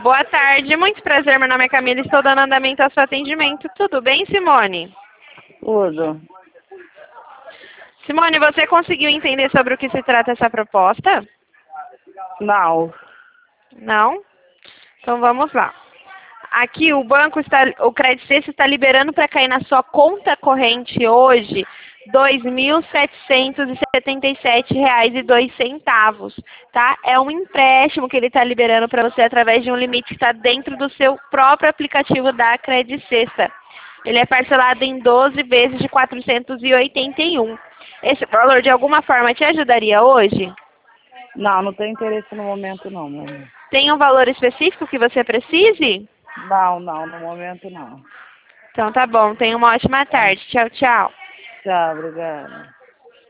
Boa tarde, muito prazer, meu nome é Camila, estou dando andamento ao seu atendimento. Tudo bem, Simone? Tudo. Simone, você conseguiu entender sobre o que se trata essa proposta? Não. Não? Então vamos lá. Aqui o Credit Sexta está liberando para cair na sua conta corrente hoje R$ 2.777,02, tá? É um empréstimo que ele está liberando para você através de um limite que está dentro do seu próprio aplicativo da Credit Sexta. Ele é parcelado em 12 vezes de 481. Esse valor de alguma forma te ajudaria hoje? Não, não tenho interesse no momento não, meu amor. Tem um valor específico que você precise? Não, no momento não. Então tá bom, tenha uma ótima tarde. Tchau, tchau. Tchau, obrigada.